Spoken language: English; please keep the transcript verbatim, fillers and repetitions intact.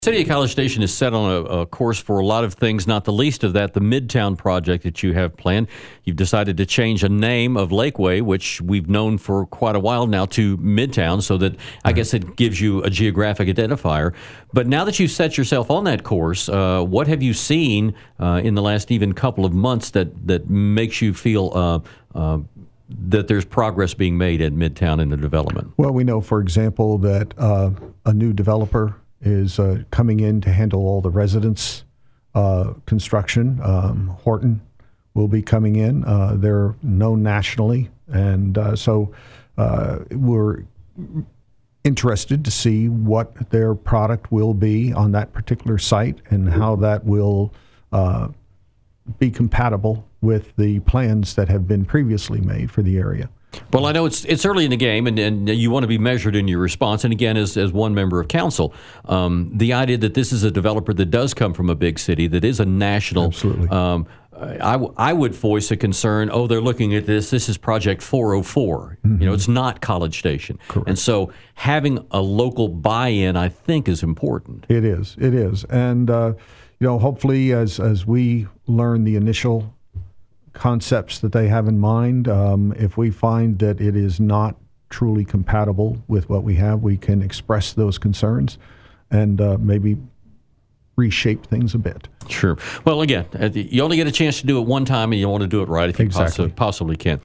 City of College Station is set on a, a course for a lot of things, not the least of that the Midtown project that you have planned. You've decided to change a name of Lakeway, which we've known for quite a while now, to Midtown, so that I guess it gives you a geographic identifier. But now that you've set yourself on that course, uh, what have you seen uh, in the last even couple of months that, that makes you feel uh, uh, that there's progress being made at Midtown in the development? Well, we know, for example, that uh, a new developer is uh, coming in to handle all the residence uh, construction. Um, Horton will be coming in. Uh, they're known nationally, and uh, so uh, we're interested to see what their product will be on that particular site and how that will uh, be compatible with the plans that have been previously made for the area. Well, I know it's it's early in the game, and, and you want to be measured in your response. And again, as as one member of council, um, the idea that this is a developer that does come from a big city, that is a national. Absolutely. Um, I, w- I would voice a concern, oh, they're looking at this. This is Project four oh four. Mm-hmm. You know, it's not College Station. Correct. And so having a local buy-in, I think, is important. It is. It is. And, uh, you know, hopefully as as we learn the initial concepts that they have in mind, um, if we find that it is not truly compatible with what we have, we can express those concerns and uh, maybe reshape things a bit. Sure. Well, again, you only get a chance to do it one time, and you want to do it right if you Exactly. possi- possibly can.